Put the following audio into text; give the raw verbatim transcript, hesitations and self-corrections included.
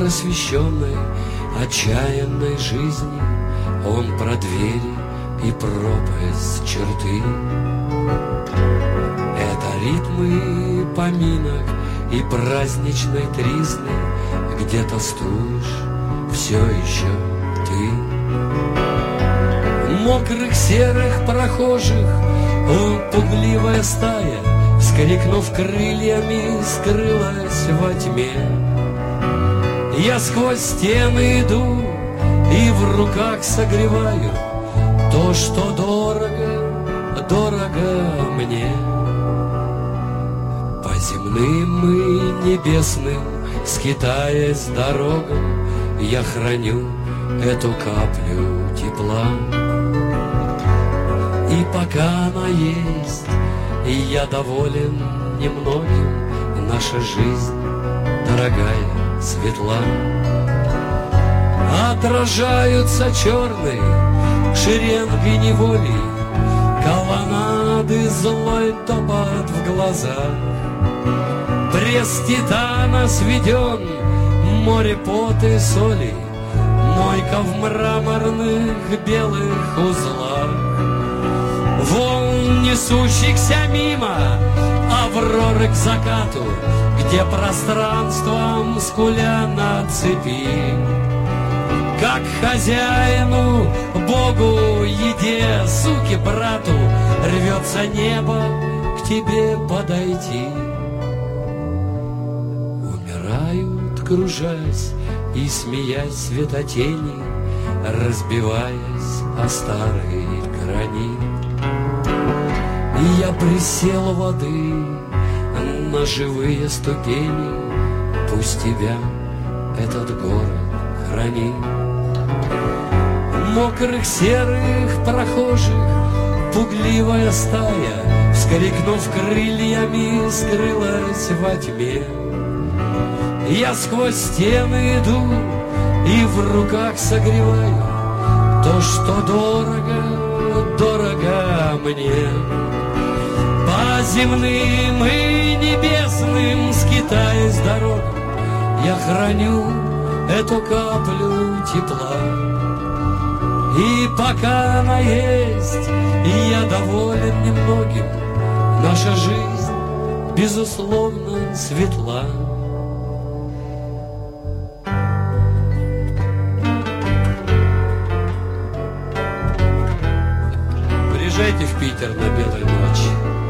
непросвещенной, отчаянной жизни, он про двери и пропасть черты. Это ритмы поминок и праздничной тризны, где тоскуешь все еще ты. Мокрых серых прохожих пугливая стая, вскрикнув крыльями, скрылась во тьме. Я сквозь стены иду и в руках согреваю то, что дорого, дорого мне. По земным и небесным, скитаясь дорогам, я храню эту каплю тепла. И пока она есть, и я доволен немногим, наша жизнь, дорогая, светла. Отражаются черные шеренги неволи, колоннады злой топот в глазах. Пресс титана сведен, море пота и соли, мойка в мраморных белых узлах. Волн, несущихся мимо, авроры к закату, где пространством скуля на цепи. Как хозяину, Богу, еде, суке, брату, рвется небо к тебе подойти. Умирают, кружась и смеясь светотени, разбиваясь о старый гранит. И я присел у воды на живые ступени, пусть тебя этот город хранит. Мокрых серых прохожих пугливая стая, вскрикнув крыльями, скрылась во тьме. Я сквозь стены иду и в руках согреваю то, что дорого, дорого мне. По земным и небесным, скитаясь дорогам, я храню эту каплю тепла. И пока она есть, и я доволен немногим, наша жизнь, безусловно, светла. Приезжайте в Питер на белой ночи.